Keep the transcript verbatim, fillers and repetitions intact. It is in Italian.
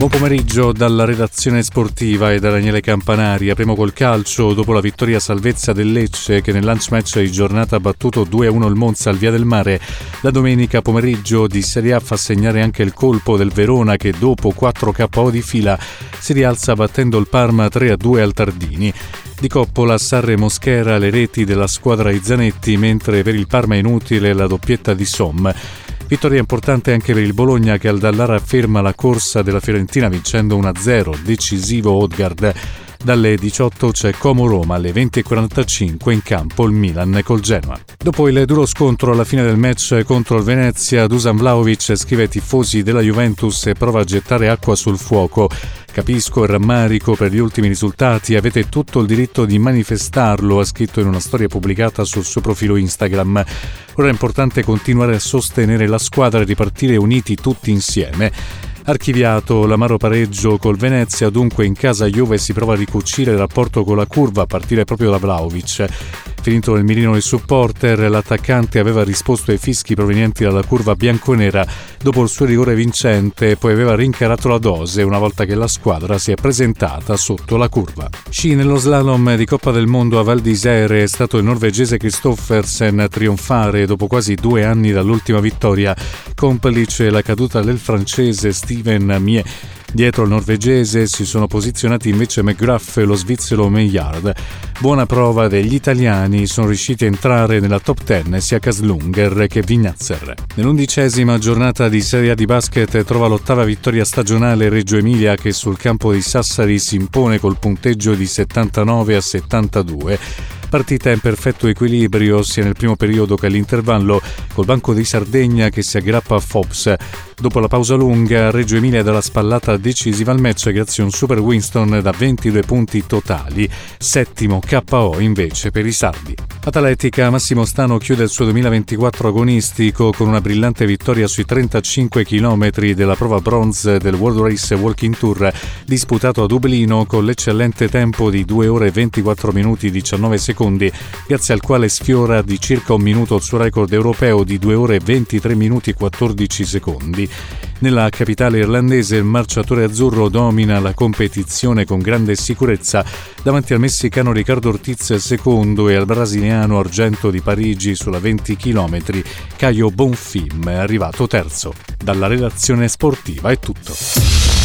Buon pomeriggio dalla redazione sportiva e da Daniele Campanari. Apriamo col calcio. Dopo la vittoria salvezza del Lecce, che nel lunch match di giornata ha battuto due a uno il Monza al Via del Mare, la domenica pomeriggio di Serie A fa segnare anche il colpo del Verona, che dopo quattro K O di fila si rialza battendo il Parma tre a due al Tardini. Di Coppola, Sarri e Mosquera le reti della squadra di Zanetti, mentre per il Parma è inutile la doppietta di Som. Vittoria importante anche per il Bologna, che al Dallara ferma la corsa della Fiorentina vincendo uno a zero, decisivo Odegaard. Dalle diciotto c'è Como-Roma, alle venti e quarantacinque in campo il Milan col Genoa. Dopo il duro scontro alla fine del match contro il Venezia, Dusan Vlahovic scrive ai tifosi della Juventus e prova a gettare acqua sul fuoco. Capisco il rammarico per gli ultimi risultati, avete tutto il diritto di manifestarlo, ha scritto in una storia pubblicata sul suo profilo Instagram. Ora è importante continuare a sostenere la squadra e ripartire uniti tutti insieme. Archiviato l'amaro pareggio col Venezia, dunque in casa Juve si prova a ricucire il rapporto con la curva a partire proprio da Vlahovic. Finito nel mirino del supporter, l'attaccante aveva risposto ai fischi provenienti dalla curva bianconera dopo il suo rigore vincente e poi aveva rincarato la dose una volta che la squadra si è presentata sotto la curva. Sci nello slalom di Coppa del Mondo a Val d'Isère è stato il norvegese Kristoffersen a trionfare dopo quasi due anni dall'ultima vittoria, complice la caduta del francese Steven Mie. Dietro il norvegese si sono posizionati invece McGrath e lo svizzero Meillard. Buona prova degli italiani, sono riusciti a entrare nella top dieci sia Kaslunger che Vignazzer. Nell'undicesima giornata di Serie A di basket trova l'ottava vittoria stagionale Reggio Emilia, che sul campo di Sassari si impone col punteggio di settantanove a settantadue. Partita in perfetto equilibrio sia nel primo periodo che all'intervallo, col banco di Sardegna che si aggrappa a Fobbs. Dopo la pausa lunga, Reggio Emilia dà la spallata decisiva al match grazie a un super Winston da ventidue punti totali, settimo K O invece per i sardi. Atletica, Massimo Stano chiude il suo duemilaventiquattro agonistico con una brillante vittoria sui trentacinque chilometri della prova bronze del World Race Walking Tour disputato a Dublino con l'eccellente tempo di due ore e ventiquattro minuti diciannove secondi, grazie al quale sfiora di circa un minuto il suo record europeo di due ore e ventitré minuti e quattordici secondi. Nella capitale irlandese il marciatore azzurro domina la competizione con grande sicurezza davanti al messicano Ricardo Ortiz secondo e al brasiliano argento di Parigi sulla venti chilometri Caio Bonfim, arrivato terzo. Dalla redazione sportiva è tutto.